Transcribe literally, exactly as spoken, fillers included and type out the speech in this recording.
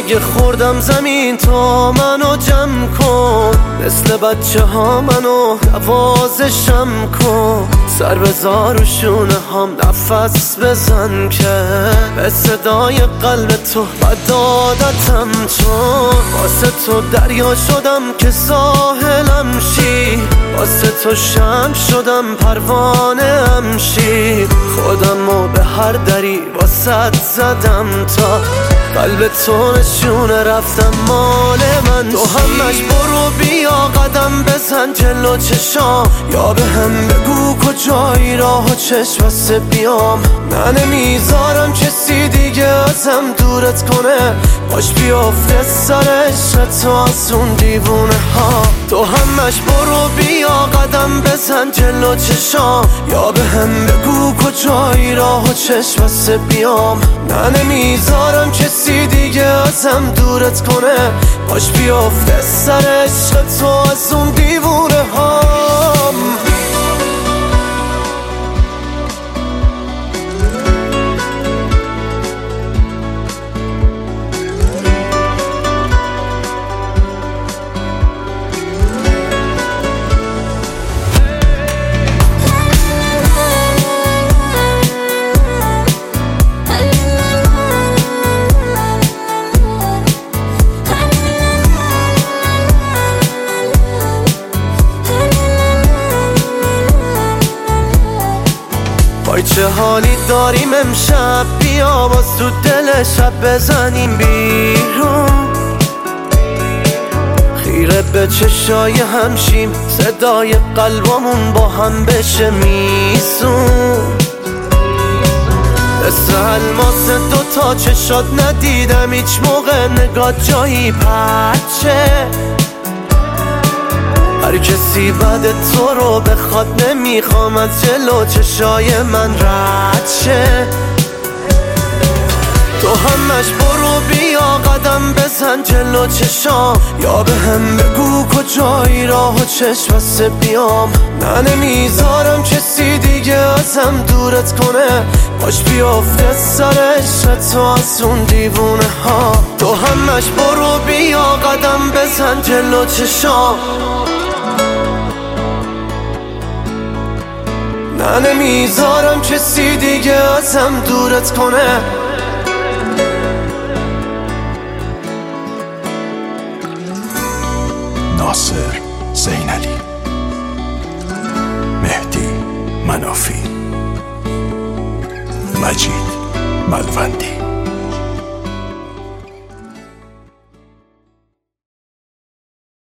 اگه خوردم زمین تا منو جمع کن، مثل بچه ها منو نوازشم کن. سر بذار و شونه هم نفس بزن که به صدای قلب تو بد عادتم، چون واسه تو دریا شدم که ساحلم شی، واسه تو شمع شدم پروانه ام شی. خودمو به هر دری واسه زدم تا قلب تو نشونه رفتم مال من. تو همش برو بیا قدم بزن جلو چشام، یا به هم بگو کجایی راه و چشم بسته بیام. نه نمیذارم کسی دیگه ازم دورت کنه، باش بیافته سر عشق تو از اون دیوونه ها. تو همش برو بیا قدم بزن جلو چشام، یا به هم بگو کجایی راه و چشم بسته بیام. نه نمیذارم کسی دیگه ازم دورت کنه، باش بیافته سر عشق تو از اون دیوونه هام. وای چه حالی داریم امشب، بیا باز تو دل شب بزنیم بیرون. خیره به چشای همشیم، صدای قلبمون با هم بشه میسون. مثل الماس دوتا چشات ندیدم هیچ موقع نگاه جایی پرچه. هر کسی بعد تو رو بخواد نمیخوام از جلو چشای من رد شه. تو همش برو بیا قدم بزن جلو چشام، یا به هم بگو کجایی راه و چشم بسته بیام. نه نمیذارم کسی دیگه ازم دورت کنه، باش بیافته سر عشق تو از اون دیوونه ها. تو همش برو بیا قدم بزن جلو چشام، نه نمیذارم کسی دیگه ازم دورت کنه. ناصر زینلی، مهدی منافی، مجید ملوندی.